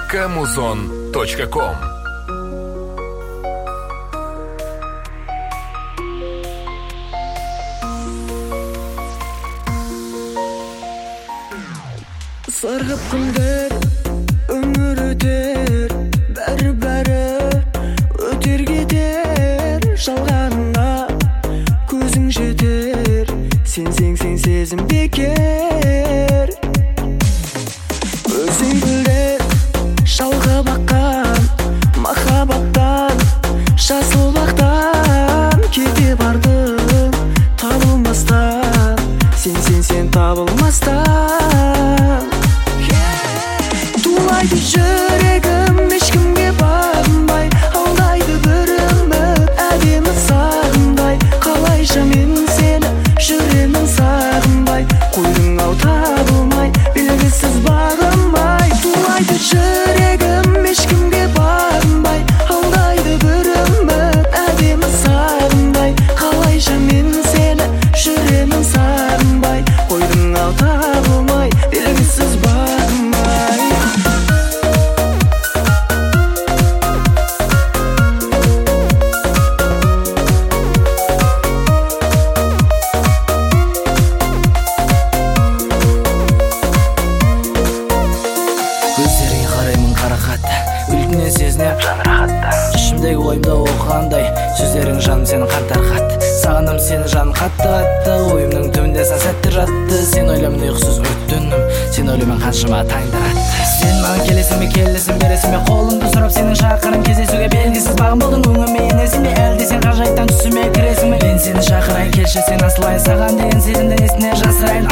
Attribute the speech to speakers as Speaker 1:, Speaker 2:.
Speaker 1: Kamuzon.com.
Speaker 2: Сырғып күндер, өмір өтер, бәрі өтер кетер, жалғаныңа көзің жетер, сенсең сезім бекер. Өзің білер, жалға баққан махаббаттан, жасыл бақтан кете бардың табылмастан, сен табылмастан. Тулайды жүрегім ешкімге бағынбай, алдайды бір үміт әдемі сағынбай. Қалайша мен сені жүремін сағынбай, қойдың ау табылмай, белгісіз бағынбай. Тулайды жүрегім ешкімге бағынбай, алдайды бір үміт әдемі сағынбай. Қалайша мен сені жүремін сағынбай, қойдың ау табылмай, белгісіз бағынбай.
Speaker 3: Көздеріңе қараймын қарақат, үлкінен сезінеп жан рахатта. Ішімдегі ойымда оқығандай, сөздерің жаным сені қартар қат. Сағындым сені жаным қатты, ойымның түбінде сан сәттер жатты. Сен ойлаймын ұйқысыз өттінім, сен ойлаймын қаншама таңдар атты. Сен маған келесің бе, келесің бересің бе, қолымды сұрап сенің шақырым кездесуге. Белгісіз бағым болдың, өңіме енесің бе, әлде сен ғажайыптан түсіме кіресің бе? Мен сені шақырайын, келші сен асылайын, саған деген сезімді несіне жасырайын.